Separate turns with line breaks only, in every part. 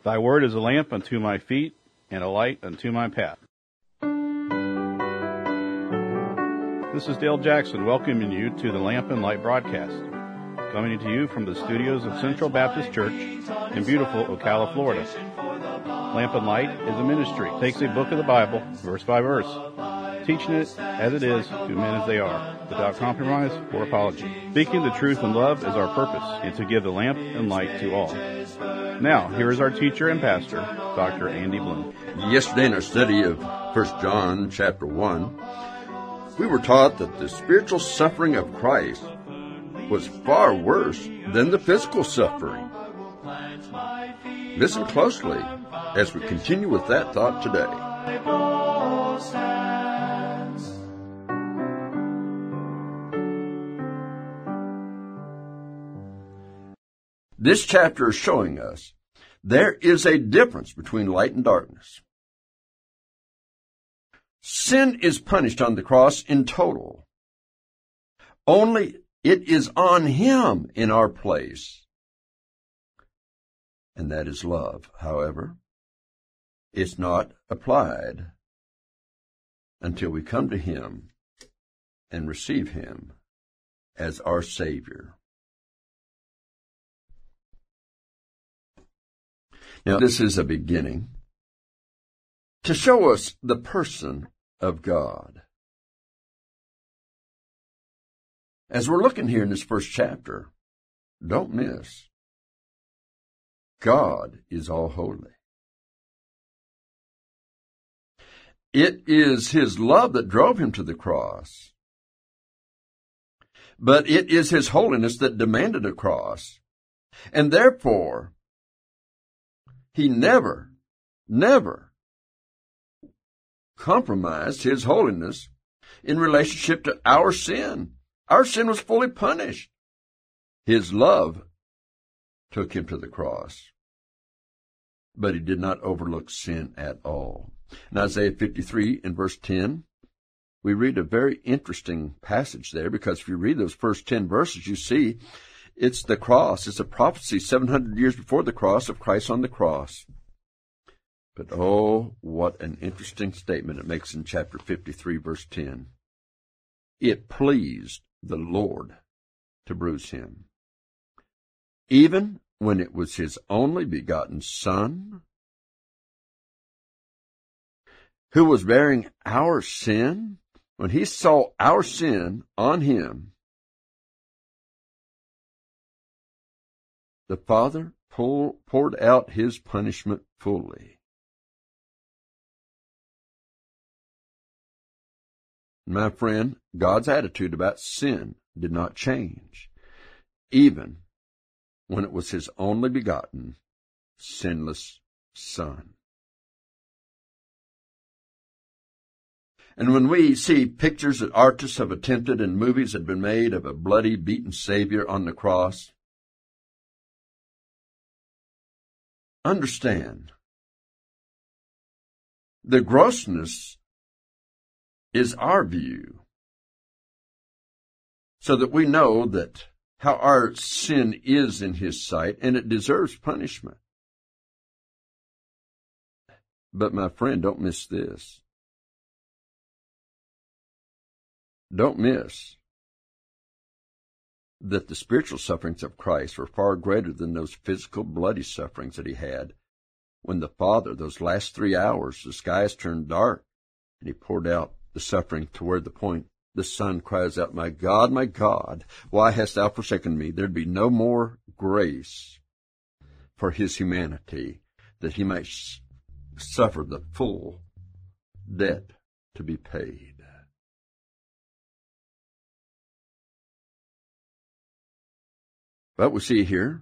Thy word is a lamp unto my feet and a light unto my path. This is Dale Jackson welcoming you to the Lamp and Light broadcast, coming to you from the studios of Central Baptist Church in beautiful Ocala, Florida. Lamp and Light is a ministry. It takes a book of the Bible, verse by verse, teaching it as it is to men as they are, without compromise or apology. Speaking the truth in love is our purpose, and to give the lamp and light to all. Now, here is our teacher and pastor, Dr. Andy Bloom.
Yesterday in our study of 1 John chapter 1, we were taught that the spiritual suffering of Christ was far worse than the physical suffering. Listen closely as we continue with that thought today. This chapter is showing us there is a difference between light and darkness. Sin is punished on the cross in total. Only it is on Him in our place. And that is love. However, it's not applied until we come to Him and receive Him as our Savior. Now, this is a beginning to show us the person of God. As we're looking here in this first chapter, don't miss, God is all holy. It is His love that drove Him to the cross, but it is His holiness that demanded a cross, and therefore, He never compromised His holiness in relationship to our sin. Our sin was fully punished. His love took Him to the cross, but He did not overlook sin at all. In Isaiah 53 in verse 10, we read a very interesting passage there, because if you read those first 10 verses, you see it's the cross. It's a prophecy 700 years before the cross of Christ on the cross. But oh, what an interesting statement it makes in chapter 53, verse 10. It pleased the Lord to bruise Him, even when it was His only begotten Son, who was bearing our sin. When He saw our sin on Him, the Father poured out His punishment fully. My friend, God's attitude about sin did not change, even when it was His only begotten, sinless Son. And when we see pictures that artists have attempted and movies have been made of a bloody, beaten Savior on the cross, understand, the grossness is our view, so that we know that how our sin is in His sight, and it deserves punishment. But my friend, don't miss this. Don't miss that the spiritual sufferings of Christ were far greater than those physical bloody sufferings that He had when the Father, those last 3 hours, the skies turned dark, and He poured out the suffering to where the point the Son cries out, my God, why hast Thou forsaken me? There'd be no more grace for His humanity, that He might suffer the full debt to be paid. But we see here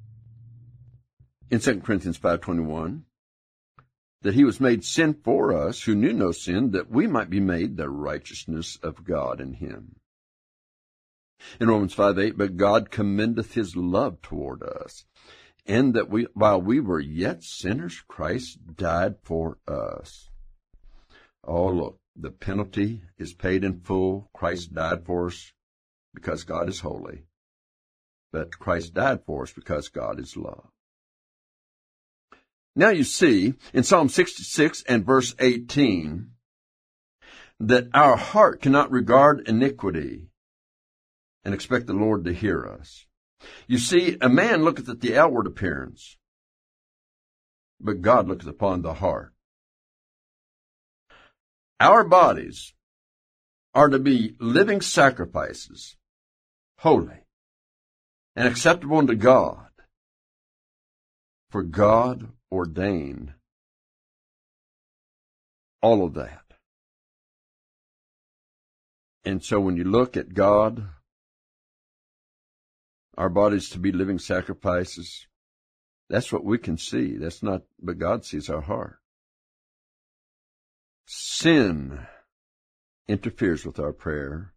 in 2 Corinthians 5:21 that He was made sin for us who knew no sin, that we might be made the righteousness of God in Him. In Romans 5:8, but God commendeth His love toward us, and that while we were yet sinners, Christ died for us. Oh, look, the penalty is paid in full. Christ died for us because God is holy. But Christ died for us because God is love. Now you see, in Psalm 66 and verse 18, that our heart cannot regard iniquity and expect the Lord to hear us. You see, a man looketh at the outward appearance, but God looketh upon the heart. Our bodies are to be living sacrifices, holy and acceptable unto God, for God ordained all of that. And so when you look at God, our bodies to be living sacrifices, that's what we can see. That's not, but God sees our heart. Sin interferes with our prayer,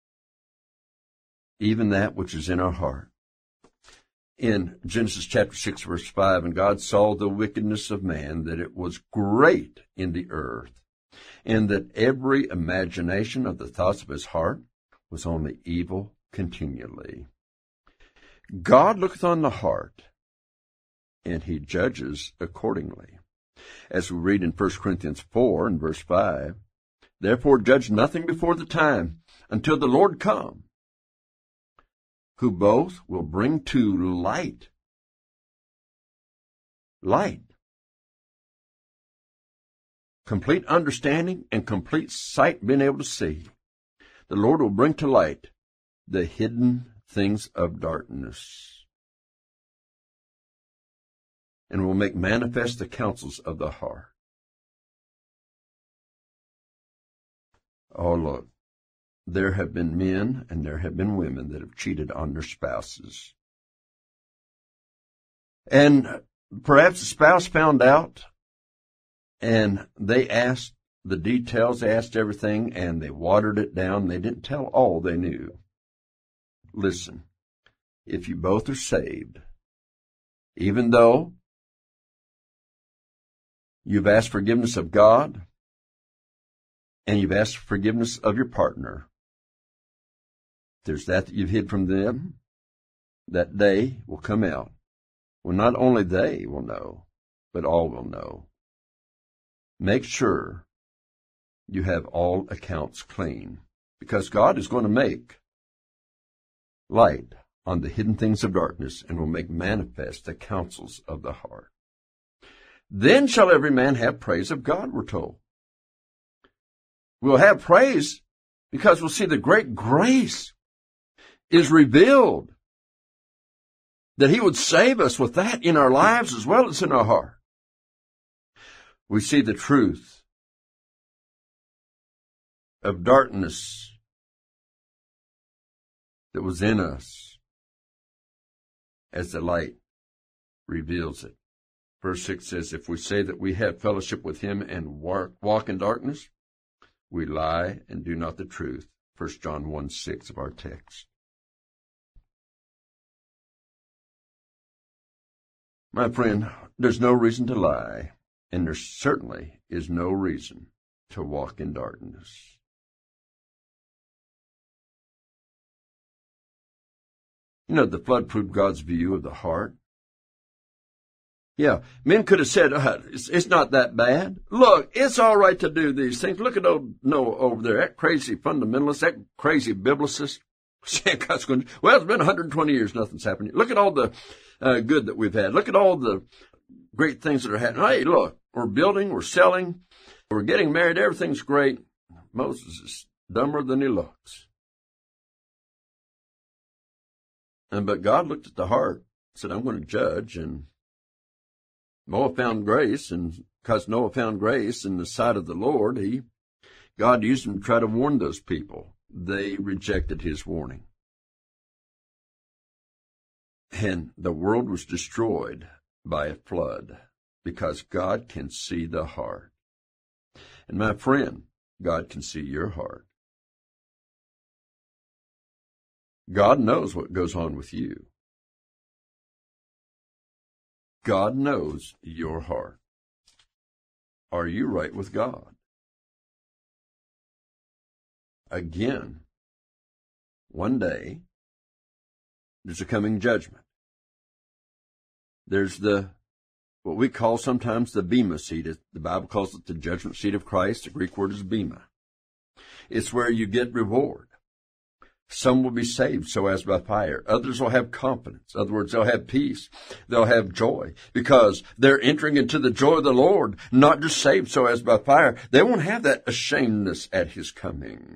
even that which is in our heart. In Genesis chapter 6, verse 5, and God saw the wickedness of man, that it was great in the earth, and that every imagination of the thoughts of his heart was only evil continually. God looketh on the heart, and he judges accordingly. As we read in 1 Corinthians 4 and verse 5, therefore judge nothing before the time, until the Lord come, who both will bring to light, complete understanding and complete sight, being able to see. The Lord will bring to light the hidden things of darkness, and will make manifest the counsels of the heart. Oh, look, there have been men and there have been women that have cheated on their spouses. And perhaps the spouse found out, and they asked the details, they asked everything, and they watered it down. They didn't tell all they knew. Listen, if you both are saved, even though you've asked forgiveness of God and you've asked forgiveness of your partner, there's that you've hid from them, that day will come out. Well, not only they will know, but all will know. Make sure you have all accounts clean, because God is going to make light on the hidden things of darkness and will make manifest the counsels of the heart. Then shall every man have praise of God, we're told. We'll have praise because we'll see the great grace is revealed, that he would save us with that in our lives as well as in our heart. We see the truth of darkness that was in us as the light reveals it. Verse 6 says, if we say that we have fellowship with him and walk in darkness, we lie and do not the truth. 1 John 1:6 of our text. My friend, there's no reason to lie, and there certainly is no reason to walk in darkness. You know, the flood proved God's view of the heart. Yeah, men could have said, it's not that bad. Look, it's all right to do these things. Look at old Noah over there, that crazy fundamentalist, that crazy biblicist. Well, it's been 120 years, nothing's happened. Look at all the good that we've had. Look at all the great things that are happening. Hey, look, we're building, we're selling, we're getting married, everything's great. Moses is dumber than he looks. But God looked at the heart, said, I'm going to judge, and Noah found grace, and because Noah found grace in the sight of the Lord, God used him to try to warn those people. They rejected his warning. And the world was destroyed by a flood because God can see the heart. And my friend, God can see your heart. God knows what goes on with you. God knows your heart. Are you right with God? Again, one day, there's a coming judgment. There's the what we call sometimes the bema seat. The Bible calls it the judgment seat of Christ. The Greek word is bema. It's where you get reward. Some will be saved so as by fire. Others will have confidence. In other words, they'll have peace. They'll have joy because they're entering into the joy of the Lord, not just saved so as by fire. They won't have that ashamedness at his coming.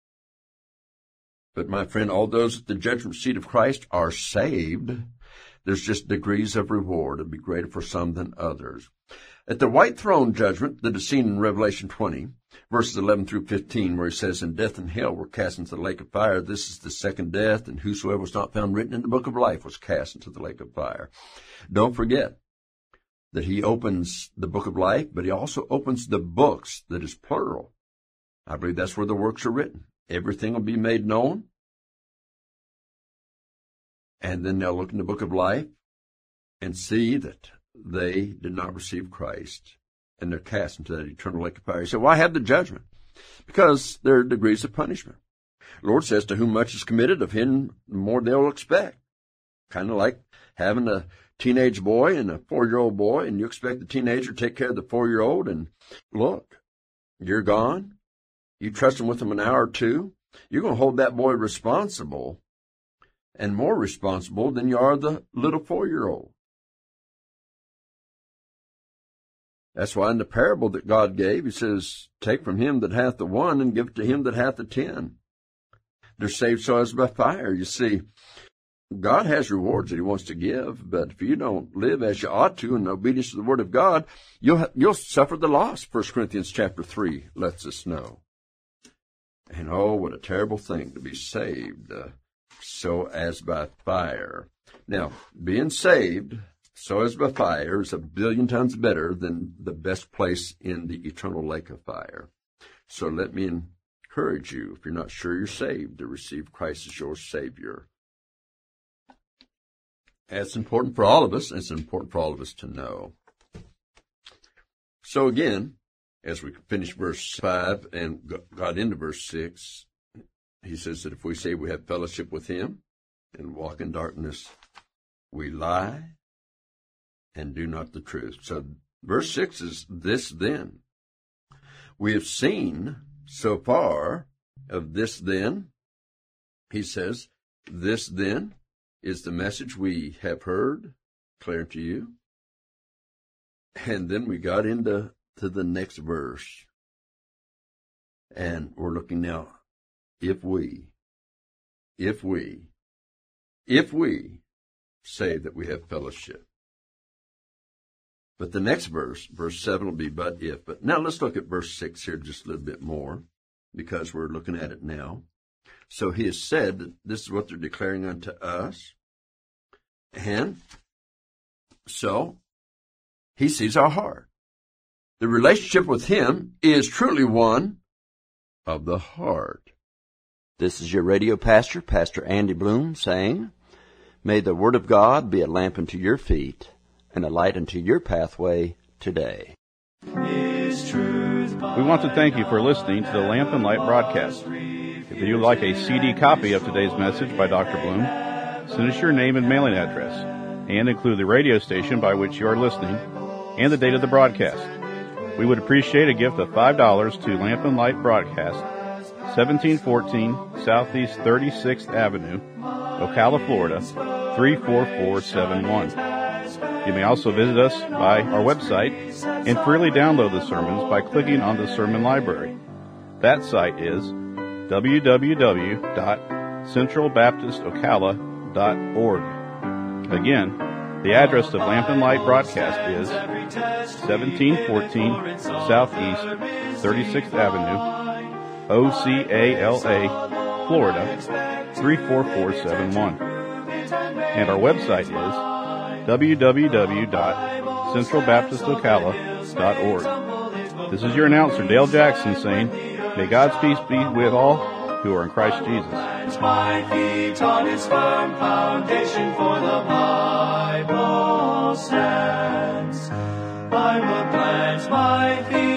But my friend, all those at the judgment seat of Christ are saved. There's just degrees of reward. It'll be greater for some than others. At the white throne judgment that is seen in Revelation 20, verses 11 through 15, where he says, "And death and hell were cast into the lake of fire. This is the second death, and whosoever was not found written in the book of life was cast into the lake of fire." Don't forget that he opens the book of life, but he also opens the books, that is plural. I believe that's where the works are written. Everything will be made known. And then they'll look in the book of life and see that they did not receive Christ, and they're cast into that eternal lake of fire. You say, why have the judgment? Because there are degrees of punishment. The Lord says, to whom much is committed, of him more they'll expect. Kind of like having a teenage boy and a 4-year-old boy, and you expect the teenager to take care of the 4-year-old, and look, you're gone. You trust him with him an hour or two. You're going to hold that boy responsible, and more responsible than you are the little 4-year-old. That's why in the parable that God gave, he says, take from him that hath the 1 and give it to him that hath the 10. They're saved so as by fire. You see, God has rewards that he wants to give, but if you don't live as you ought to in obedience to the word of God, you'll suffer the loss. 1 Corinthians chapter 3 lets us know. And oh, what a terrible thing to be saved so as by fire. Now, being saved so as by fire is 1,000,000,000 times better than the best place in the eternal lake of fire. So let me encourage you, if you're not sure you're saved, to receive Christ as your Savior. That's important for all of us, and it's important for all of us to know. So again, as we finish verse 5 and got into verse 6, he says that if we say we have fellowship with him and walk in darkness, we lie and do not the truth. So verse 6 is this then. We have seen so far of this then. He says, this then is the message we have heard, declare to you. And then we got into the next verse. And we're looking now, if we say that we have fellowship. But the next verse, verse 7 will be but if. But now let's look at verse 6 here just a little bit more, because we're looking at it now. So he has said that this is what they're declaring unto us. And so he sees our heart. The relationship with him is truly one of the heart. This is your radio pastor, Pastor Andy Bloom, saying, may the word of God be a lamp unto your feet and a light unto your pathway today.
We want to thank you for listening to the Lamp and Light broadcast. If you would like a CD copy of today's message by Dr. Bloom, send us your name and mailing address, and include the radio station by which you are listening and the date of the broadcast. We would appreciate a gift of $5 to Lamp and Light Broadcast, 1714 Southeast 36th Avenue, Ocala, Florida, 34471. You may also visit us by our website and freely download the sermons by clicking on the sermon library. That site is www.centralbaptistocala.org. Again, the address of Lamp and Light Broadcast is 1714 Southeast 36th Avenue, Ocala, Florida, 34471. And our website is www.centralbaptistocala.org. This is your announcer, Dale Jackson, saying, may God's peace be with all who are in Christ Jesus.
My feet on its firm foundation, for the Bible stands. I will plant my feet